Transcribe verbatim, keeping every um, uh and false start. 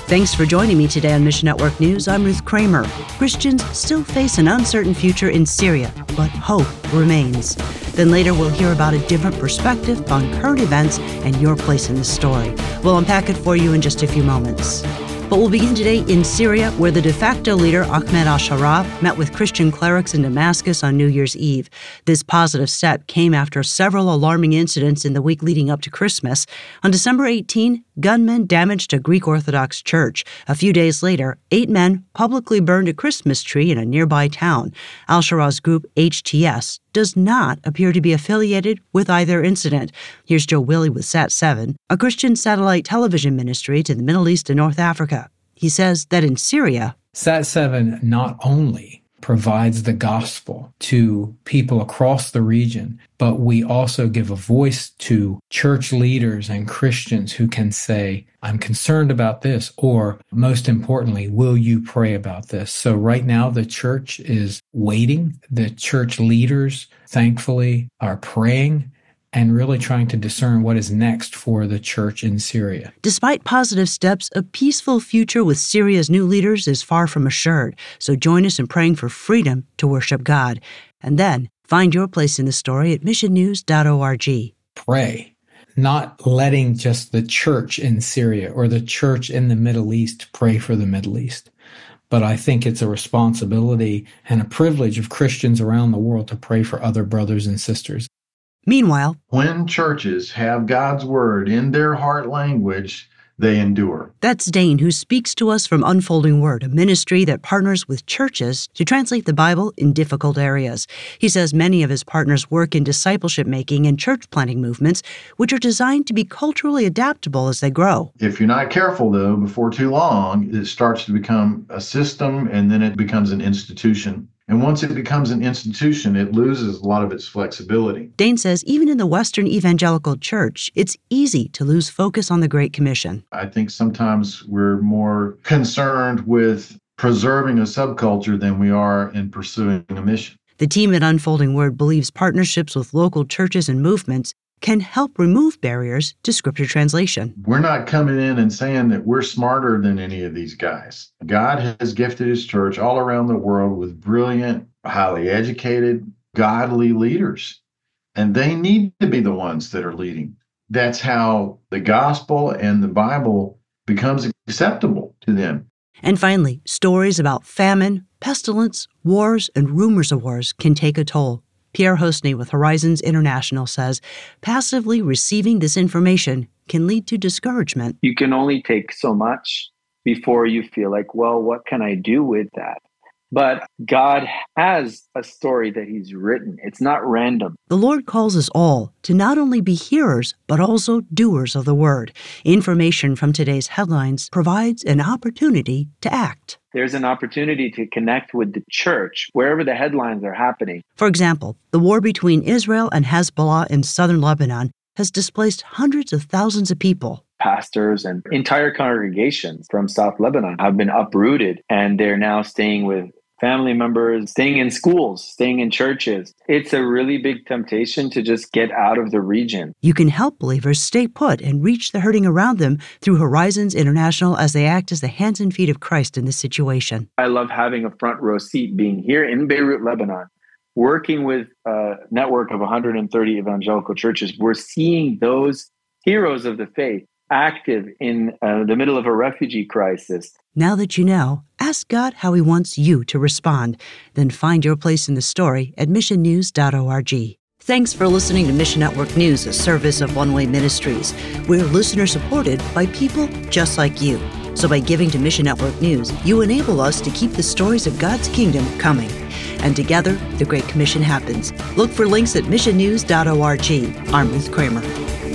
Thanks for joining me today on Mission Network News. I'm Ruth Kramer. Christians still face an uncertain future in Syria, but hope remains. Then later we'll hear about a different perspective on current events and your place in the story. We'll unpack it for you in just a few moments. But we'll begin today in Syria, where the de facto leader, Ahmed al-Sharaa, met with Christian clerics in Damascus on New Year's Eve. This positive step came after several alarming incidents in the week leading up to Christmas. On December eighteenth, gunmen damaged a Greek Orthodox church. A few days later, eight men publicly burned a Christmas tree in a nearby town. Al-Sharaa's group, H T S, does not appear to be affiliated with either incident. Here's Joe Willie with Sat seven, a Christian satellite television ministry to the Middle East and North Africa. He says that in Syria, Sat seven not only provides the gospel to people across the region, but we also give a voice to church leaders and Christians who can say, I'm concerned about this, or most importantly, will you pray about this? So right now the church is waiting. The church leaders, thankfully, are praying and really trying to discern what is next for the church in Syria. Despite positive steps, a peaceful future with Syria's new leaders is far from assured. So join us in praying for freedom to worship God. And then find your place in the story at mission news dot org. Pray, not letting just the church in Syria or the church in the Middle East pray for the Middle East. But I think it's a responsibility and a privilege of Christians around the world to pray for other brothers and sisters. Meanwhile, when churches have God's word in their heart language, they endure. That's Dane, who speaks to us from Unfolding Word, a ministry that partners with churches to translate the Bible in difficult areas. He says many of his partners work in discipleship making and church planting movements, which are designed to be culturally adaptable as they grow. If you're not careful, though, before too long, it starts to become a system and then it becomes an institution. And once it becomes an institution, it loses a lot of its flexibility. Dane says even in the Western Evangelical Church, it's easy to lose focus on the Great Commission. I think sometimes we're more concerned with preserving a subculture than we are in pursuing a mission. The team at Unfolding Word believes partnerships with local churches and movements can help remove barriers to scripture translation. We're not coming in and saying that we're smarter than any of these guys. God has gifted his church all around the world with brilliant, highly educated, godly leaders. And they need to be the ones that are leading. That's how the gospel and the Bible becomes acceptable to them. And finally, stories about famine, pestilence, wars, and rumors of wars can take a toll. Pierre Hosny with Horizons International says passively receiving this information can lead to discouragement. You can only take so much before you feel like, well, what can I do with that? But God has a story that he's written. It's not random. The Lord calls us all to not only be hearers, but also doers of the word. Information from today's headlines provides an opportunity to act. There's an opportunity to connect with the church wherever the headlines are happening. For example, the war between Israel and Hezbollah in southern Lebanon has displaced hundreds of thousands of people. Pastors and entire congregations from South Lebanon have been uprooted, and they're now staying with family members, staying in schools, staying in churches. It's a really big temptation to just get out of the region. You can help believers stay put and reach the hurting around them through Horizons International as they act as the hands and feet of Christ in this situation. I love having a front row seat, being here in Beirut, Lebanon, working with a network of one hundred thirty evangelical churches. We're seeing those heroes of the faith active in uh, the middle of a refugee crisis. Now that you know, ask God how he wants you to respond. Then find your place in the story at mission news dot org. Thanks for listening to Mission Network News, a service of One Way Ministries. We're listener-supported by people just like you. So by giving to Mission Network News, you enable us to keep the stories of God's kingdom coming. And together, the Great Commission happens. Look for links at mission news dot org. I'm Ruth Kramer.